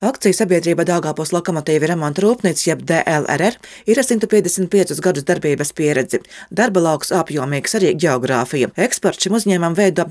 Akciju sabiedrība Daugavpils lokomotīvu remonta rūpnīca, jeb DLRR, ir ar 155 gadus darbības pieredzi. Darba lauks apjomīgs, arī geogrāfija. Eksports šim uzņēmumam veido ap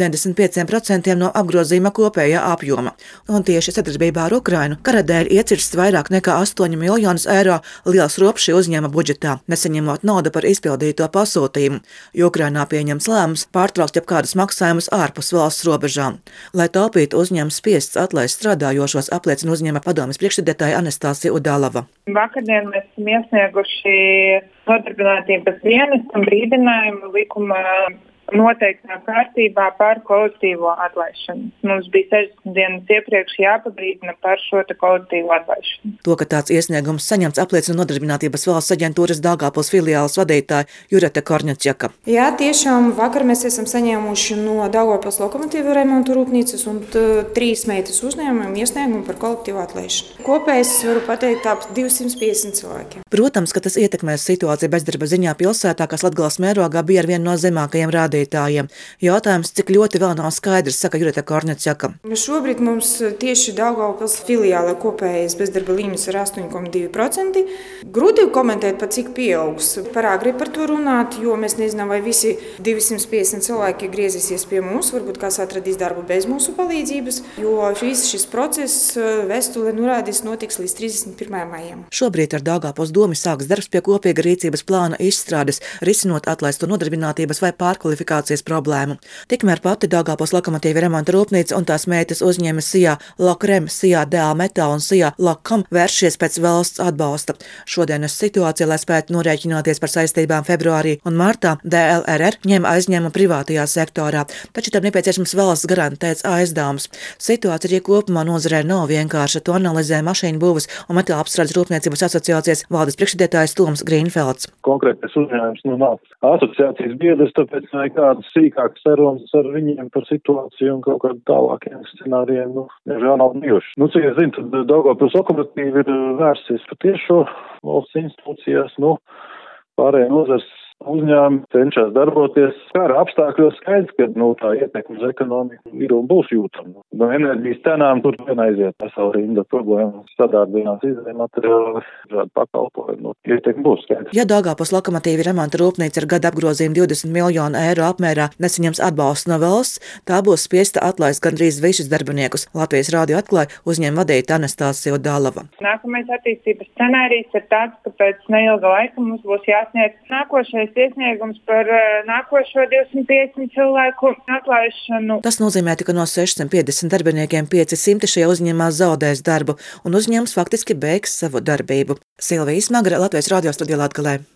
95% no apgrozījuma kopējā apjoma. Un tieši sadarbībā ar Ukrainu kara dēļ iecirsts vairāk nekā 8 miljonus eiro liels rops šī uzņēmuma budžetā, nesaņemot naudu par izpildīto pasūtījumu, jo Ukrainā pieņemts lēmums pārtraukt jebkādus maksājumus ārpus valsts robežām. Lai taupītu, uzņēmums spiests atlaist strādājošos, apliecina uzņēmuma padomes priekšsēdētāja Anastāsija Udalava. Vakardien mēs esam iesnieguši nodarbinātības dienestam brīdinājumu likuma noteiktā kārtībā par kolektīvo atlaišanu. Mums bija 60 dienas iepriekš jāpabrīdina par šo kolektīvo atlaišanu. To, ka tāds iesniegums saņemts, apliecina Nodarbinātības valsts aģentūras Daugavpils filiāles vadītāja Jureta Korņacjaka. Jā, tiešām vakar mēs esam saņēmuši no Daugavpils lokomotīvu remontu rūpnīcas un 3 meitas uzņēmumiem iesniegumu par kolektīvo atlaišanu. Kopējais es varu pateikt ap 250 cilvēkiem. Protams, ka tas ietekmēs situāciju bezdarba ziņā pilsētā, kas Latgales mērogā bija ar vienu no zemākajiem rādītājiem. Jautājums, cik ļoti vēl nav skaidrs, saka Jureta Korņacjaka. Šobrīd mums tieši Daugavpils filiālē kopējais bezdarba līmenis ir 8,2%. Grūti komentēt, pat cik pieaugs. Par āgri par to runāt, jo mēs nezinām, vai visi 250 cilvēki griezīsies pie mums, varbūt kāds atradīs darbu bez mūsu palīdzības, jo šis process vēstule norādīs notiks līdz 31. maijam. Šobrīd ar Daugavpils domu sāks darbs pie kopīga rīcības plāna izstrādes, risinot atlaisto nodarbinātības vai pārkvalifikācijas problēmu. Tikmēr pati Daugavpils lokomotīva remonta rūpnīca un tās meitas uzņēma SIA Lokrem, SIA DL Metal un SIA Lokkom vēršies pēc valsts atbalsta. Šodienas situācija, lai spētu norēķināties par saistībām februārī un martā, DLRR ņem aizņēmumu privātajā sektorā, taču tam nepieciešams valsts garantēts aizdevums. Situācija arī kopumā nozarē nav vienkārša, to analizē Mašīnu būvas un metāla apstrādes rūpniecības asociācijas valdes priekšsēdētājs Toms Grīnfelds. Konkrētais uzņēmums nav asociācijas biedrs, tāpēc kādas sīkākas sarunas ar viņiem par situāciju un kaut kādiem tālākiem scenārijiem, jau nav bijuši. Cik es zinu, tad Daugavpils lokomotīva ir vērsies patiešo valsts institūcijās, pārējie nozars uzņēmumi cenšas darboties. Kara apstākļos skaidrs, ka tā ietekme uz ekonomiku ir un būs jūtama. No enerģijas cenām tur vien aiziet vesela rinda problēmu. Sadārdzinās izējumateriāli, šādi pakalpojumi. Ietekme būs skaidrs. Ja Daugavpils lokomotīva remonta rūpnīca ar gada apgrozījumu 20 miljonu eiro apmērā nesaņems atbalstu no valsts, tā būs spiesta atlaist gandrīz visus darbiniekus. Latvijas radio atklāja uzņēmuma vadītāja Anastāsija Udalava. Nākamais attīstības scenārijs ir tāds, ka pēc neilga laika mums būs jāsniedz nākošais iesniegums par nākošo 250 cilvēku atlaišanu. Tas nozīmē, ka no 650 darbiniekiem 500 šajā uzņēmumā zaudēs darbu, un uzņēmums faktiski beigs savu darbību. Silvija Smagre, Latvijas radio studijā Latgalē.